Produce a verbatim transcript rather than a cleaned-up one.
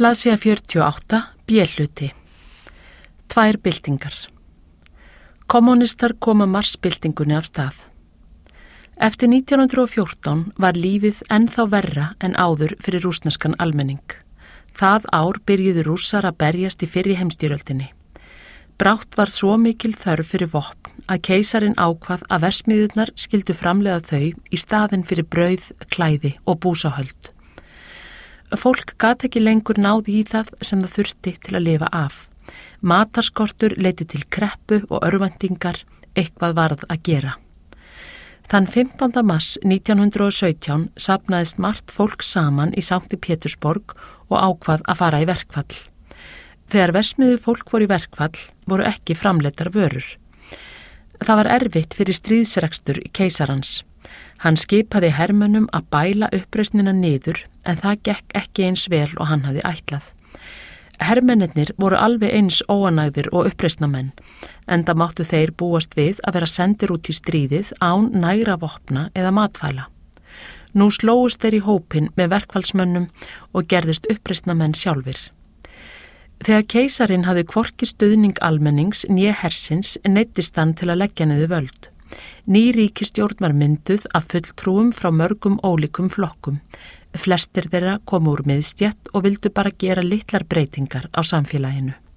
Blaðsíða fjörutíu og átta, B-hluti. Tvær byltingar. Kommunistar koma Mars-byltingunni af stað. Eftir nítján hundruð og fjórtán var lífið ennþá verra en áður fyrir rússneskan almenning. Það ár byrjuðu Rússar að berjast í fyrri heimsstyrjöldinni. Brátt var svo mikil þörf fyrir vopn að keisarinn ákvað að verksmiðjurnar skyldu framleiða þau í staðinn fyrir brauð, klæði og búsahöld. Fólk gat ekki lengur náði í það sem það þurfti til að lifa af. Matarskortur leiddi til kreppu og örvæntingar, eitthvað varð að gera. Þann fimmtánda mars nítján hundruð og sautján safnaðist margt fólk saman í Sankti Pétursborg og ákvað að fara í verkfall. Þegar verksmiðju fólk voru í verkfall voru ekki framleiddar vörur. Það var erfitt fyrir stríðsrekstur keisarans. Hann skipaði hermönnum að bæla uppreisnina niður en það gekk ekki eins vel og hann hafði ætlað. Hermennirnir voru alveg eins óanægðir og uppreisnamenn, enda máttu þeir búast við að vera sendir út í stríðið án nægra vopna eða matvæla. Nú slóust þeir í hópinn með verkfallsmönnum og gerðust uppreisnamenn sjálfir. Þegar keisarinn hafði hvorki stuðning almennings né hersins neyddist hann til að leggja niður völd. Ný ríkisstjórn var mynduð af fulltrúum frá mörgum ólíkum flokkum. Flestir þeirra komu úr miðstétt og vildu bara gera litlar breytingar á samfélaginu.